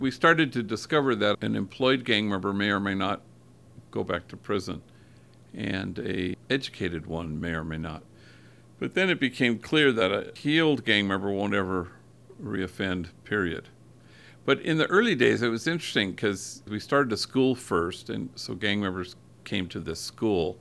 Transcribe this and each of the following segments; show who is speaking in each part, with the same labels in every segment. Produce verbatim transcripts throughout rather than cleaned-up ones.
Speaker 1: We started to discover that an employed gang member may or may not go back to prison, and a educated one may or may not. But then it became clear that a healed gang member won't ever reoffend, period. But in the early days, it was interesting because we started a school first, and so gang members came to this school.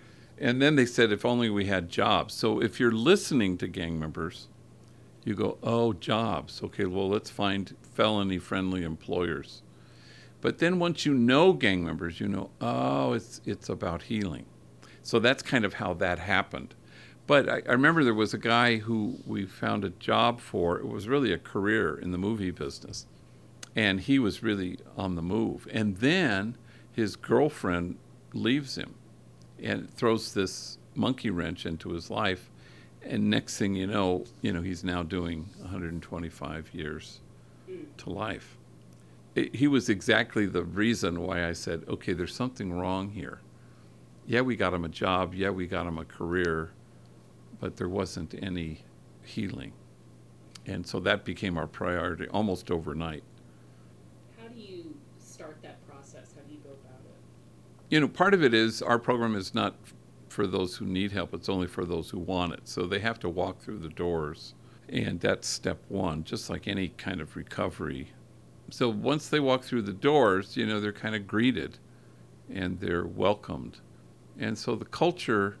Speaker 1: And then they said, if only we had jobs. So if you're listening to gang members, you go, oh, jobs. Okay, well, let's find felony-friendly employers. But then once you know gang members, you know, oh, it's it's about healing. So that's kind of how that happened. But I, I remember there was a guy who we found a job for. It was really a career in the movie business. And he was really on the move. And then his girlfriend leaves him and throws this monkey wrench into his life. And next thing you know, you know, he's now doing one hundred twenty-five years to life. It, he was exactly the reason why I said, okay, there's something wrong here. Yeah, we got him a job. Yeah, we got him a career. But there wasn't any healing. And so that became our priority almost overnight.
Speaker 2: How do you start that process? How do you go about it?
Speaker 1: You know, part of it is our program is not for those who need help. It's only for those who want it. So they have to walk through the doors. And that's step one, just like any kind of recovery. So once they walk through the doors, you know, they're kind of greeted and they're welcomed. And so the culture,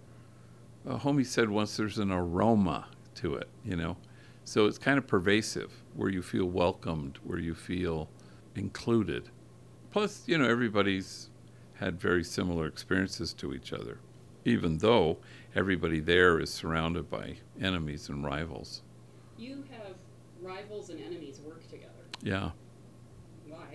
Speaker 1: a homie said once, there's an aroma to it, you know. So it's kind of pervasive, where you feel welcomed, where you feel included. Plus, you know, everybody's had very similar experiences to each other, even though everybody there is surrounded by enemies and rivals.
Speaker 2: You have rivals and enemies work together.
Speaker 1: Yeah.
Speaker 2: Why?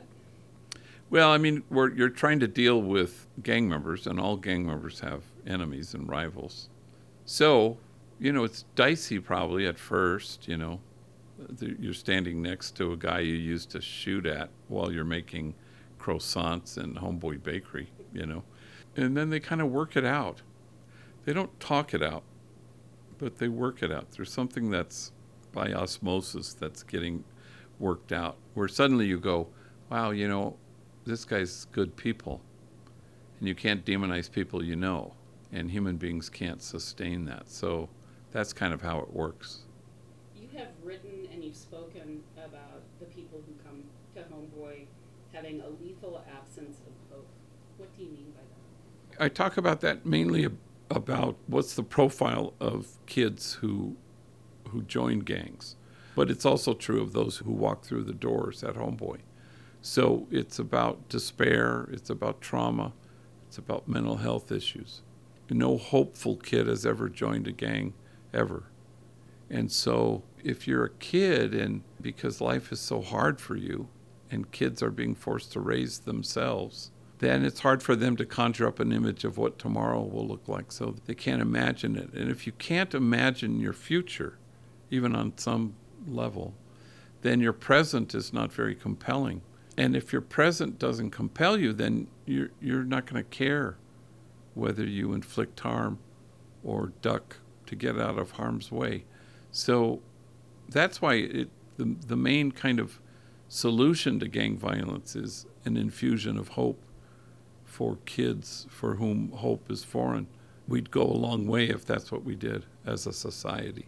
Speaker 1: Well, I mean, we're, you're trying to deal with gang members, and all gang members have enemies and rivals. So, you know, it's dicey probably at first, you know. You're standing next to a guy you used to shoot at while you're making croissants in Homeboy Bakery, you know. And then they kind of work it out. They don't talk it out, but they work it out. There's something that's by osmosis that's getting worked out, where suddenly you go, wow, you know, this guy's good people. And you can't demonize people you know, and human beings can't sustain that. So that's kind of how it works.
Speaker 2: You have written and you've spoken about the people who come to Homeboy having a lethal absence of hope. What do you mean by that?
Speaker 1: I talk about that mainly about what's the profile of kids who who join gangs. But it's also true of those who walk through the doors at Homeboy. So it's about despair, it's about trauma, it's about mental health issues. No hopeful kid has ever joined a gang, ever. And so if you're a kid, and because life is so hard for you, and kids are being forced to raise themselves, then it's hard for them to conjure up an image of what tomorrow will look like, so they can't imagine it. And if you can't imagine your future, even on some level, then your present is not very compelling. And if your present doesn't compel you, then you're, you're not going to care whether you inflict harm or duck to get out of harm's way. So that's why it, the, the main kind of solution to gang violence is an infusion of hope for kids for whom hope is foreign. We'd go a long way if that's what we did as a society.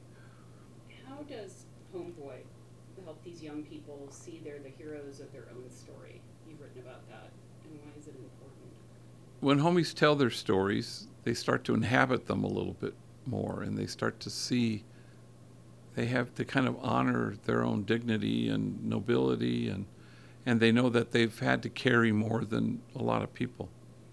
Speaker 2: How does Homeboy help these young people see they're the heroes of their own story? You've written about that, and why is it important?
Speaker 1: When homies tell their stories, they start to inhabit them a little bit more, and they start to see they have to kind of honor their own dignity and nobility, and and they know that they've had to carry more than a lot of people.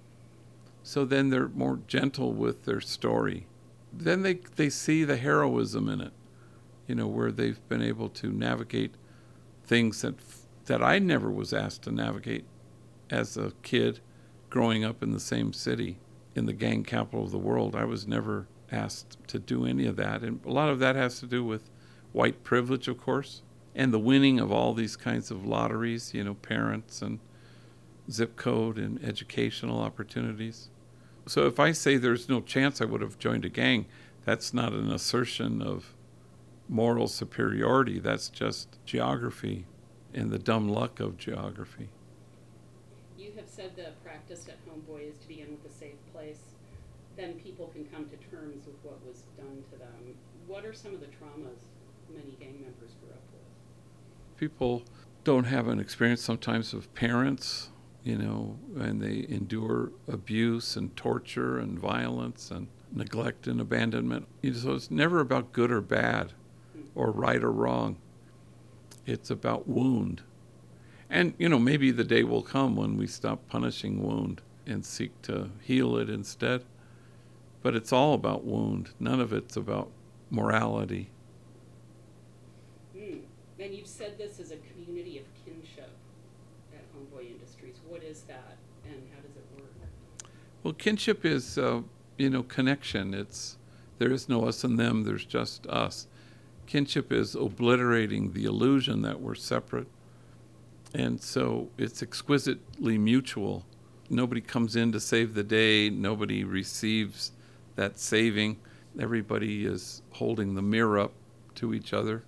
Speaker 1: So then they're more gentle with their story. Then they they see the heroism in it, you know, where they've been able to navigate things that that I never was asked to navigate as a kid growing up in the same city, in the gang capital of the world. I was never asked to do any of that. And a lot of that has to do with white privilege, of course, and the winning of all these kinds of lotteries, you know, parents and zip code and educational opportunities. So if I say there's no chance I would have joined a gang, that's not an assertion of moral superiority. That's just geography. and the dumb luck of geography.
Speaker 2: You have said the practice at Homeboy is to begin with a safe place. Then people can come to terms with what was done to them. What are some of the traumas many gang members grew up with?
Speaker 1: People don't have an experience sometimes of parents, you know, and they endure abuse and torture and violence and neglect and abandonment. You know, so it's never about good or bad or right or wrong. It's about wound. And, you know, maybe the day will come when we stop punishing wound and seek to heal it instead. But it's all about wound. None of it's about morality.
Speaker 2: Mm. And you've said this is a community of kinship at Homeboy Industries. What is that, and how does it work?
Speaker 1: Well, kinship is, uh, you know, connection. It's there is no us and them. There's just us. Kinship is obliterating the illusion that we're separate. And so it's exquisitely mutual. Nobody comes in to save the day. Nobody receives that saving. Everybody is holding the mirror up to each other,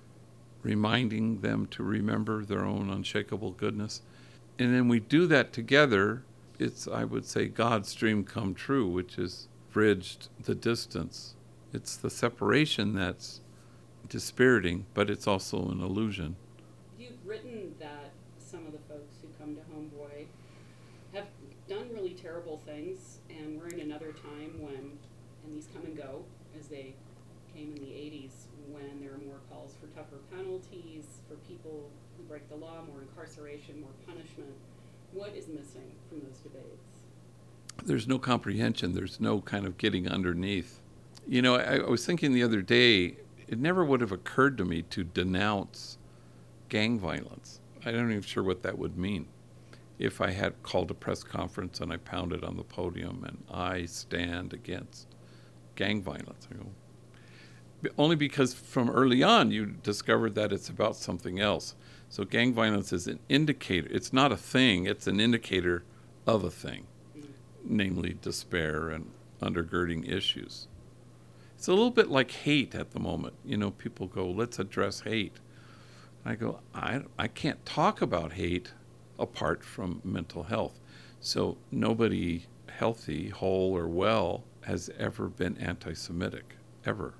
Speaker 1: reminding them to remember their own unshakable goodness. And then we do that together. It's, I would say, God's dream come true, which is bridged the distance. It's the separation that's dispiriting, but it's also an illusion.
Speaker 2: You've written that some of the folks who come to Homeboy have done really terrible things, and we're in another time when, and these come and go, as they came in the eighties, when there are more calls for tougher penalties, for people who break the law, more incarceration, more punishment. What is missing from those debates?
Speaker 1: There's no comprehension. There's no kind of getting underneath. You know, I, I was thinking the other day, it never would have occurred to me to denounce gang violence. I'm not even sure what that would mean. If I had called a press conference and I pounded on the podium and I stand against gang violence, I go, only because from early on you discovered that it's about something else. So gang violence is an indicator. It's not a thing. It's an indicator of a thing, namely despair and undergirding issues. It's a little bit like hate at the moment. You know, people go, let's address hate. I go, I, I can't talk about hate apart from mental health. So nobody healthy, whole, or well has ever been anti-Semitic, ever.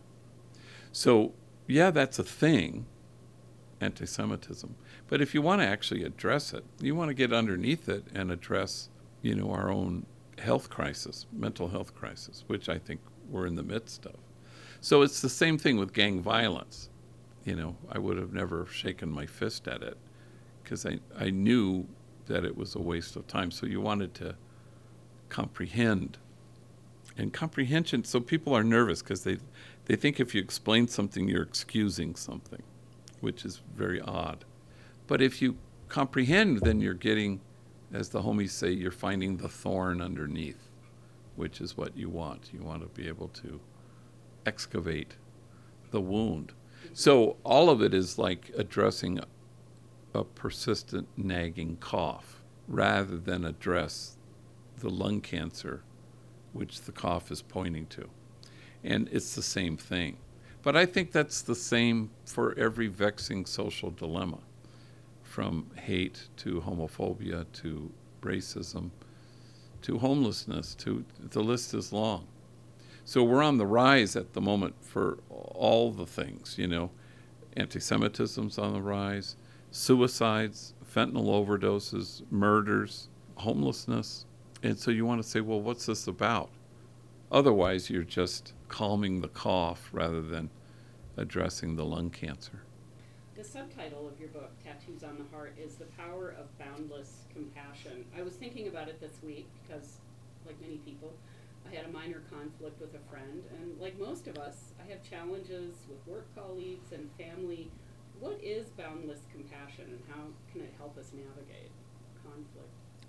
Speaker 1: So, yeah, that's a thing, anti-Semitism. But if you want to actually address it, you want to get underneath it and address, you know, our own health crisis, mental health crisis, which I think we're in the midst of. So it's the same thing with gang violence. You know, I would have never shaken my fist at it because I, I knew that it was a waste of time. So you wanted to comprehend. And comprehension, so people are nervous because they, they think if you explain something, you're excusing something, which is very odd. But if you comprehend, then you're getting, as the homies say, you're finding the thorn underneath, which is what you want. You want to be able to excavate the wound. So all of it is like addressing a, a persistent nagging cough rather than address the lung cancer which the cough is pointing to. And it's the same thing. But I think that's the same for every vexing social dilemma, from hate to homophobia to racism to homelessness, to the list is long. So we're on the rise at the moment for all the things, you know. Anti-Semitism's on the rise, suicides, fentanyl overdoses, murders, homelessness. And so you want to say, well, what's this about? Otherwise, you're just calming the cough rather than addressing the lung cancer.
Speaker 2: The subtitle of your book, Tattoos on the Heart, is The Power of Boundless Compassion. I was thinking about it this week because, like many people, I had a minor conflict with a friend, and like most of us, I have challenges with work colleagues and family. What is boundless compassion, and how can it help us navigate conflict?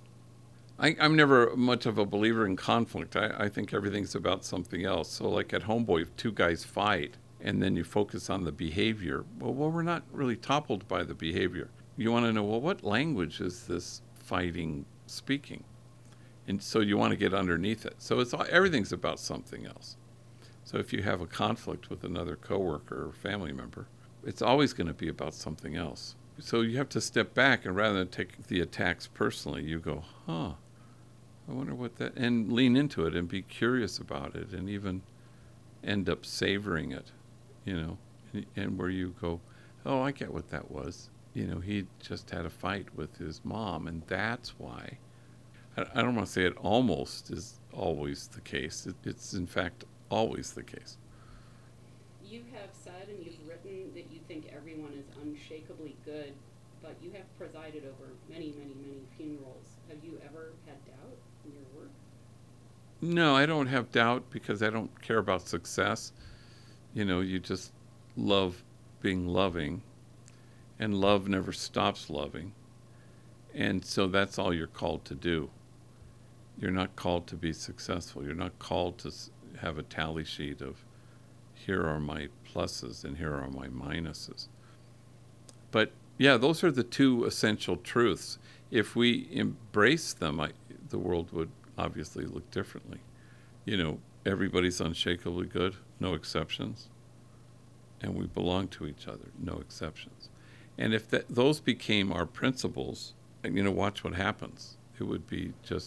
Speaker 1: I, I'm never much of a believer in conflict. I, I think everything's about something else. So like at Homeboy, if two guys fight and then you focus on the behavior, well, well, we're not really toppled by the behavior. You want to know, well, what language is this fighting speaking? And so you want to get underneath it. So it's everything's about something else. So if you have a conflict with another coworker or family member, it's always going to be about something else. So you have to step back, and rather than take the attacks personally, you go, huh, I wonder what that, and lean into it and be curious about it and even end up savoring it, you know, and, and where you go, oh, I get what that was. You know, he just had a fight with his mom, and that's why. I, I don't want to say it almost is always the case. It, it's, in fact, always the case.
Speaker 2: You have said and you've written that you think everyone is unshakably good, but you have presided over many, many, many funerals. Have you ever had doubt in your work?
Speaker 1: No, I don't have doubt because I don't care about success. You know, you just love being loving, and love never stops loving. And so that's all you're called to do. You're not called to be successful. You're not called to have a tally sheet of here are my pluses and here are my minuses. But yeah, those are the two essential truths. If we embrace them, I, the world would obviously look differently. You know, everybody's unshakably good, no exceptions. And we belong to each other, no exceptions. And if that, those became our principles, you know, watch what happens. It would be just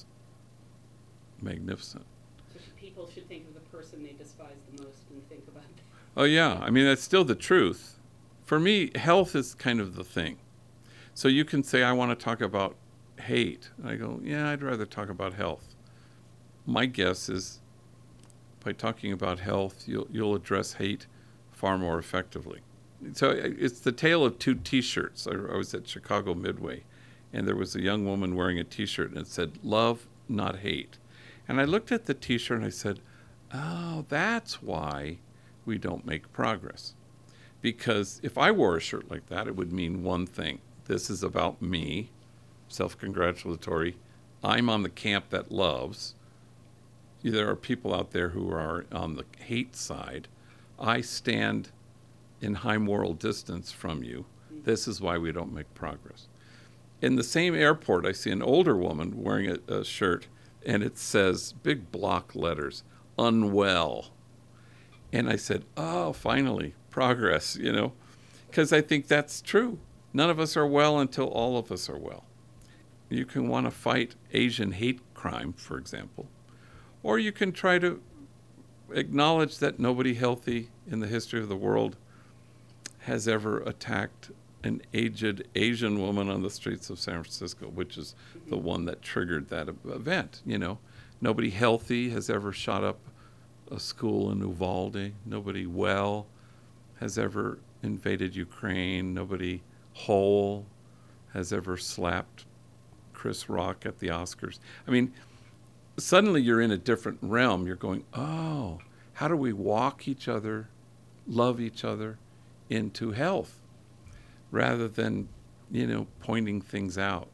Speaker 1: magnificent.
Speaker 2: So people should think of the person they despise the most and think about that.
Speaker 1: Oh, yeah. I mean, that's still the truth. For me, health is kind of the thing. So you can say, I want to talk about hate. And I go, yeah, I'd rather talk about health. My guess is by talking about health, you'll, you'll address hate far more effectively. So it's the tale of two T-shirts. I, I was at Chicago Midway, and there was a young woman wearing a T-shirt, and it said, love, not hate. And I looked at the T-shirt, and I said, oh, that's why we don't make progress. Because if I wore a shirt like that, it would mean one thing. This is about me, self-congratulatory. I'm on the camp that loves. There are people out there who are on the hate side. I stand in high moral distance from you. This is why we don't make progress. In the same airport, I see an older woman wearing a, a shirt, and it says, big block letters, unwell. And I said, oh, finally, progress, you know, because I think that's true. None of us are well until all of us are well. You can want to fight Asian hate crime, for example, or you can try to acknowledge that nobody healthy in the history of the world has ever attacked an aged Asian woman on the streets of San Francisco, which is the one that triggered that event. You know, nobody healthy has ever shot up a school in Uvalde. Nobody well has ever invaded Ukraine. Nobody whole has ever slapped Chris Rock at the Oscars. I mean, suddenly you're in a different realm. You're going, oh, how do we walk each other, love each other into health, rather than, you know, pointing things out.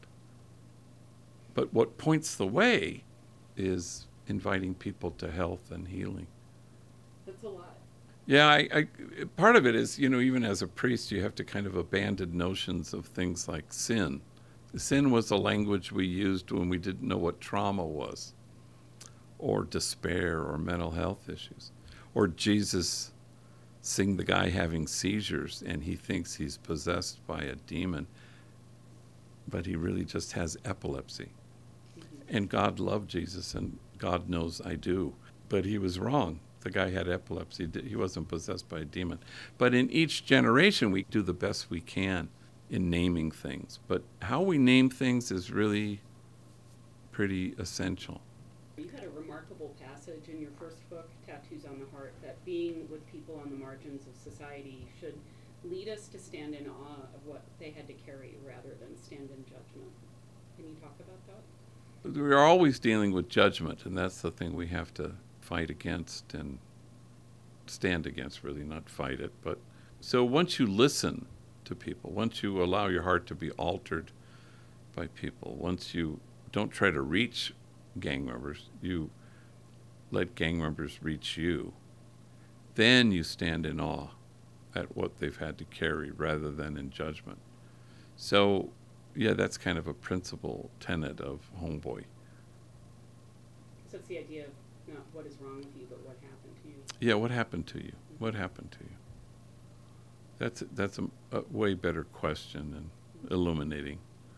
Speaker 1: But what points the way is inviting people to health and healing.
Speaker 2: That's a lot.
Speaker 1: Yeah, I, I, part of it is, you know, even as a priest, you have to kind of abandon notions of things like sin. Sin was a language we used when we didn't know what trauma was, or despair, or mental health issues. Or Jesus seeing the guy having seizures, and he thinks he's possessed by a demon, but he really just has epilepsy. Mm-hmm. And God loved Jesus, and God knows I do. But he was wrong. The guy had epilepsy. He wasn't possessed by a demon. But in each generation, we do the best we can in naming things. But how we name things is really pretty essential.
Speaker 2: You had a remarkable passage in your first book, Tattoos on the Heart, that being with people on the margins of society should lead us to stand in awe of what they had to carry rather than stand in judgment. Can you talk about that?
Speaker 1: We're always dealing with judgment, and that's the thing we have to fight against and stand against, really, not fight it. But so once you listen to people, once you allow your heart to be altered by people, once you don't try to reach gang members, you let gang members reach you, then you stand in awe at what they've had to carry rather than in judgment. So, yeah, that's kind of a principal tenet of Homeboy.
Speaker 2: So it's the idea of not what is wrong with you, but what happened to you.
Speaker 1: Yeah, what happened to you? What happened to you? That's that's a, a way better question, and illuminating.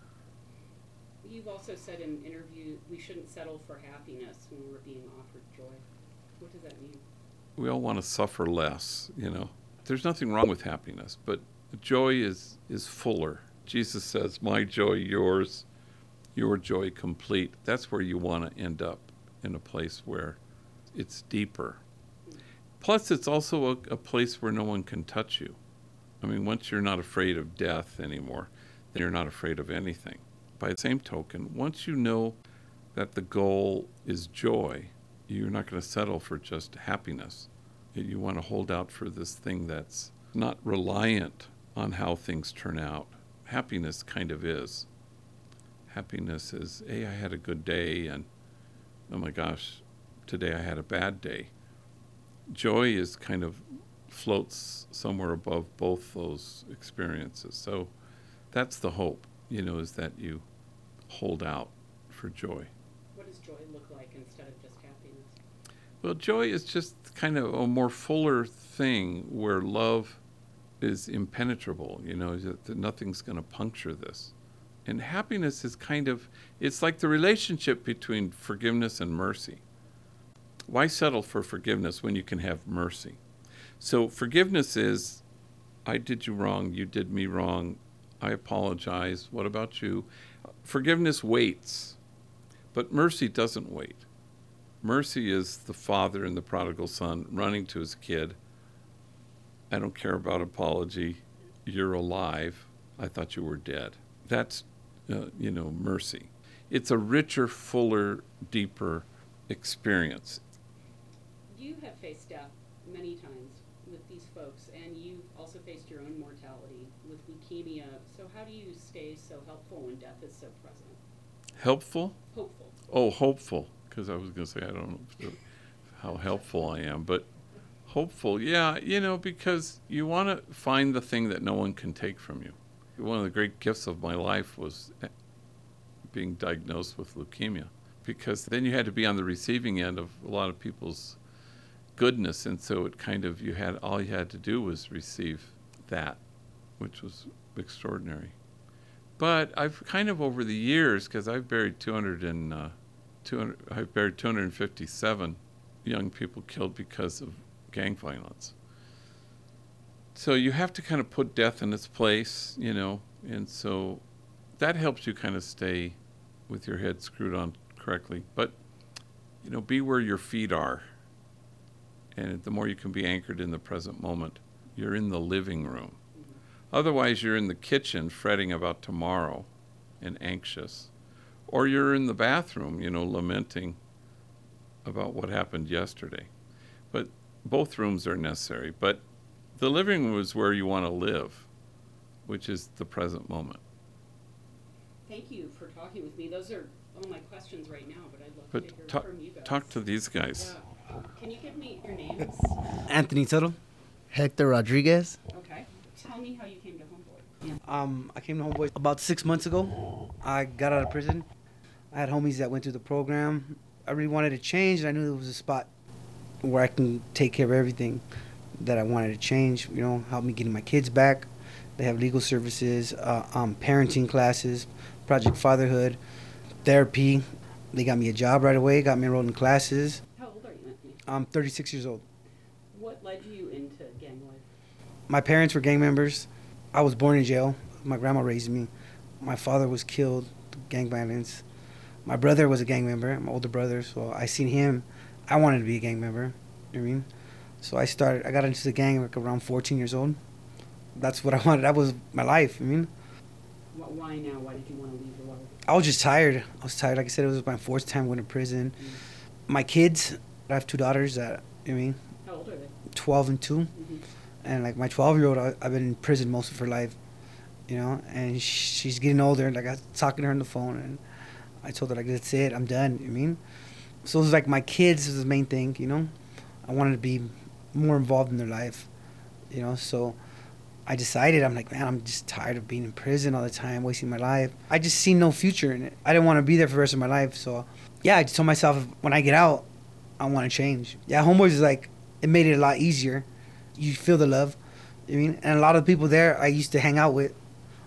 Speaker 2: You've also said in interview we shouldn't settle for happiness when we're being offered joy. What does that mean?
Speaker 1: We all want to suffer less, you know. There's nothing wrong with happiness, but joy is, is fuller. Jesus says, my joy, yours, your joy complete. That's where you want to end up, in a place where it's deeper. Plus, it's also a, a place where no one can touch you. I mean, once you're not afraid of death anymore, then you're not afraid of anything. By the same token, once you know that the goal is joy, you're not going to settle for just happiness. You want to hold out for this thing that's not reliant on how things turn out. Happiness kind of is. Happiness is, hey, I had a good day, and oh my gosh, today I had a bad day. Joy is kind of floats somewhere above both those experiences. So that's the hope, you know, is that you hold out for joy.
Speaker 2: What does joy look like instead of just happiness?
Speaker 1: Well, joy is just kind of a more fuller thing where love is impenetrable, you know, that nothing's going to puncture this. And happiness is kind of, it's like the relationship between forgiveness and mercy. Why settle for forgiveness when you can have mercy? So forgiveness is, I did you wrong, you did me wrong, I apologize, what about you? Forgiveness waits, but mercy doesn't wait. Mercy is the father and the prodigal son running to his kid. I don't care about apology. You're alive. I thought you were dead. That's, uh, you know, mercy. It's a richer, fuller, deeper experience.
Speaker 2: You have faced death many times with these folks, and you've also faced your own mortality with leukemia. So how do you stay so helpful when death is so present?
Speaker 1: Helpful?
Speaker 2: Hopeful.
Speaker 1: Oh, hopeful. Because I was going to say, I don't know how helpful I am, but hopeful, yeah, you know, because you want to find the thing that no one can take from you. One of the great gifts of my life was being diagnosed with leukemia, because then you had to be on the receiving end of a lot of people's goodness, and so it kind of, you had, all you had to do was receive that, which was extraordinary. But I've kind of over the years, because I've buried two hundred and uh, two hundred, I've buried two hundred fifty-seven young people killed because of gang violence. So you have to kind of put death in its place, you know, and so that helps you kind of stay with your head screwed on correctly. But, you know, be where your feet are. And the more you can be anchored in the present moment, you're in the living room. Otherwise, you're in the kitchen fretting about tomorrow and anxious. Or you're in the bathroom, you know, lamenting about what happened yesterday. But both rooms are necessary. But the living room is where you want to live, which is the present moment.
Speaker 2: Thank you for talking with me. Those are all my questions right now, but I'd love
Speaker 1: But
Speaker 2: to hear
Speaker 1: talk,
Speaker 2: from you guys.
Speaker 1: talk to these guys.
Speaker 2: Yeah. Can you give me your names?
Speaker 3: Anthony Tuttle.
Speaker 4: Hector Rodriguez.
Speaker 2: Okay. Tell me how you came to Homeboy. Yeah.
Speaker 3: Um, I came to Homeboy about six months ago. I got out of prison. I had homies that went through the program. I really wanted to change, and I knew there was a spot where I can take care of everything that I wanted to change. You know, help me getting my kids back. They have legal services, uh, um, parenting classes, Project Fatherhood, therapy. They got me a job right away, got me enrolled in classes.
Speaker 2: How old are you, Anthony?
Speaker 3: I'm thirty-six years old.
Speaker 2: What led you into gang life?
Speaker 3: My parents were gang members. I was born in jail. My grandma raised me. My father was killed, gang violence. My brother was a gang member, my older brother, so I seen him. I wanted to be a gang member, you know what I mean? So I started, I got into the gang like around fourteen years old. That's what I wanted. That was my life, you know what I mean?
Speaker 2: Wh- Why now? Why did you want to leave the life?
Speaker 3: I was just tired. I was tired. Like I said, it was my fourth time going to prison.
Speaker 2: Mm-hmm.
Speaker 3: My kids, I have two daughters that, you know what I mean?
Speaker 2: How old are they?
Speaker 3: twelve and two.
Speaker 2: Mm-hmm.
Speaker 3: And like my twelve-year-old, I- I've been in prison most of her life, you know? And sh- she's getting older. Like I was talking to her on the phone, and I told her, like, that's it. I'm done, you know what I mean? So it was like my kids was the main thing, you know? I wanted to be more involved in their life, you know? So I decided, I'm like, man, I'm just tired of being in prison all the time, wasting my life. I just see no future in it. I didn't want to be there for the rest of my life. So, yeah, I just told myself, when I get out, I want to change. Yeah, Homeboys is like, it made it a lot easier. You feel the love, you know what I mean? And a lot of the people there I used to hang out with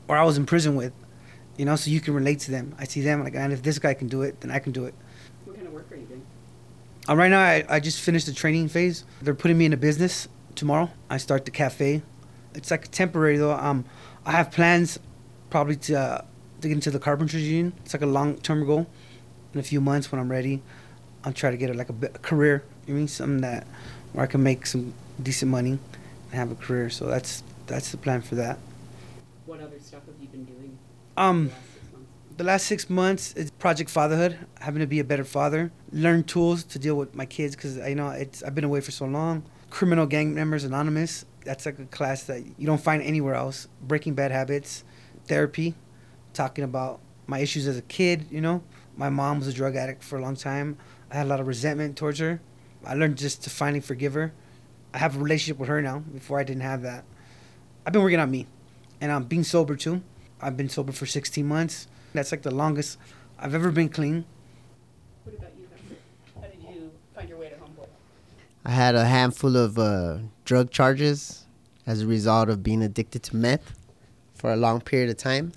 Speaker 3: or I was in prison with, you know, so you can relate to them. I see them like, and if this guy can do it, then I can do it.
Speaker 2: What kind of work are you doing?
Speaker 3: Um, right now, I, I just finished the training phase. They're putting me in a business tomorrow. I start the cafe. It's like temporary though. Um, I have plans probably to uh, to get into the carpenters union. It's like a long term goal. In a few months when I'm ready, I'll try to get a, like a, bit, a career. You mean something that where I can make some decent money and have a career. So that's that's the plan for that.
Speaker 2: What other stuff have you been doing
Speaker 3: Um,
Speaker 2: the last six months?
Speaker 3: the last six months is Project Fatherhood, having to be a better father, learn tools to deal with my kids because you know it's I've been away for so long. Criminal Gang Members Anonymous, that's like a class that you don't find anywhere else. Breaking bad habits, therapy, talking about my issues as a kid. You know, my mom was a drug addict for a long time. I had a lot of resentment towards her. I learned just to finally forgive her. I have a relationship with her now. Before I didn't have that. I've been working on me, and I'm being sober too. I've been sober for sixteen months. That's like the longest I've ever been clean.
Speaker 2: What about you, Hector? How did you find your way to Homeboy?
Speaker 4: I had a handful of uh, drug charges as a result of being addicted to meth for a long period of time.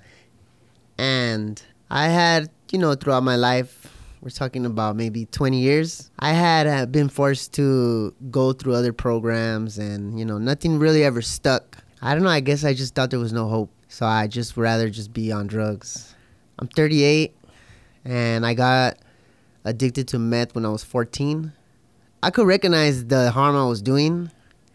Speaker 4: And I had, you know, throughout my life, we're talking about maybe twenty years, I had uh, been forced to go through other programs and, you know, nothing really ever stuck. I don't know, I guess I just thought there was no hope. So I just rather just be on drugs. I'm thirty-eight and I got addicted to meth when I was fourteen. I could recognize the harm I was doing,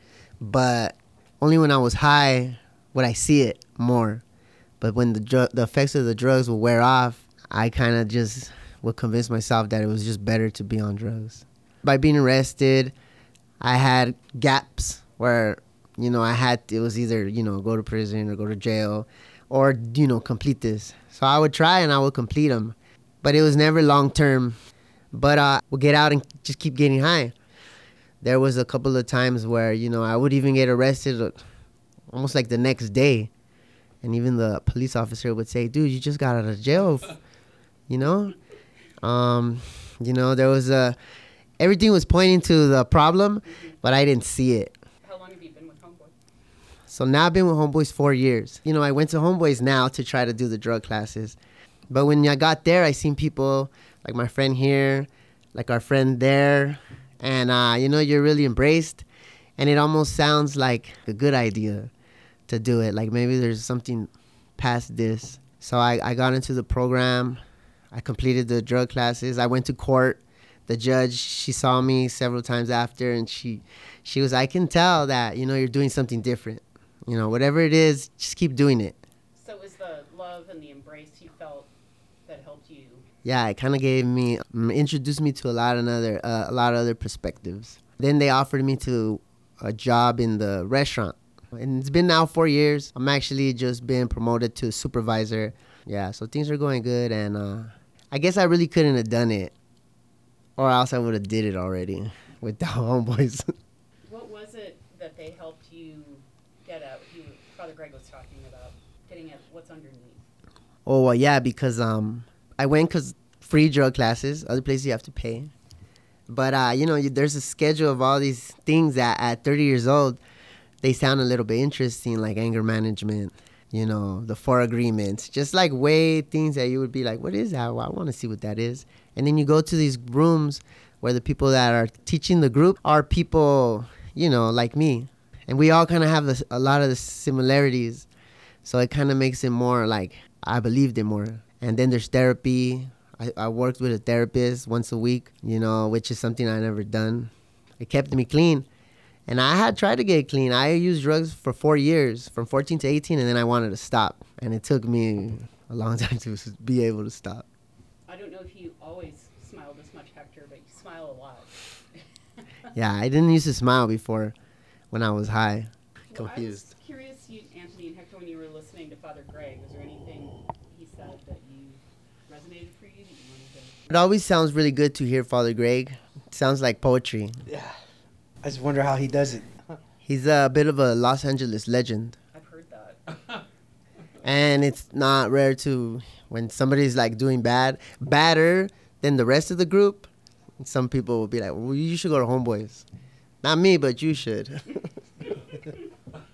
Speaker 4: but only when I was high would I see it more. But when the dr- the effects of the drugs would wear off, I kind of just would convince myself that it was just better to be on drugs. By being arrested, I had gaps where, you know, I had, it was either, you know, go to prison or go to jail or, you know, complete this. So I would try and I would complete them, but it was never long term. But uh, we'll get out and just keep getting high. There was a couple of times where, you know, I would even get arrested almost like the next day. And even the police officer would say, dude, you just got out of jail, you know? Um, you know, there was a, everything was pointing to the problem, but I didn't see it.
Speaker 2: How long have you been with Homeboy?
Speaker 4: So now I've been with Homeboys four years. You know, I went to Homeboys now to try to do the drug classes. But when I got there, I seen people like my friend here, like our friend there. And, uh, you know, you're really embraced. And it almost sounds like a good idea to do it. Like maybe there's something past this. So I, I got into the program. I completed the drug classes. I went to court. The judge, she saw me several times after, and she she was, I can tell that, you know, you're doing something different. You know, whatever it is, just keep doing it.
Speaker 2: So was the love and the embrace you felt that helped you?
Speaker 4: Yeah, it kind of gave me, um, introduced me to a lot of other, uh, a lot of other perspectives. Then they offered me to a job in the restaurant. And it's been now four years. I'm actually just been promoted to supervisor. Yeah, so things are going good, and uh, I guess I really couldn't have done it, or else I would have did it already with the Homeboys.
Speaker 2: What was it that they helped you get at? You, Father Greg was talking about getting at what's underneath.
Speaker 4: Oh, well, yeah, because um, I went because free drug classes. Other places you have to pay. But, uh, you know, you, there's a schedule of all these things that at thirty years old, they sound a little bit interesting, like anger management, you know, the four agreements, just like way things that you would be like, what is that? Well, I want to see what that is. And then you go to these rooms where the people that are teaching the group are people, you know, like me. And we all kind of have this, a lot of the similarities. So it kind of makes it more like I believed it more. And then there's therapy. I, I worked with a therapist once a week, you know, which is something I never done. It kept me clean. And I had tried to get clean. I used drugs for four years, from fourteen to eighteen, and then I wanted to stop. And it took me a long time to be able to stop.
Speaker 2: I don't know if you always smile this much, Hector, but you smile a lot.
Speaker 4: Yeah, I didn't used to smile before when I was high,
Speaker 2: Well,
Speaker 4: confused.
Speaker 2: I was curious, you, Anthony and Hector, when you were listening to Father Greg, was there anything he said that you resonated for you that you wanted to?
Speaker 4: It always sounds really good to hear Father Greg. It sounds like poetry.
Speaker 3: Yeah. I just wonder how he does it.
Speaker 4: He's a bit of a Los Angeles legend.
Speaker 2: I've heard that.
Speaker 4: And it's not rare to, when somebody's like doing bad, badder than the rest of the group, some people will be like, well, you should go to Homeboys. Not me, but you should.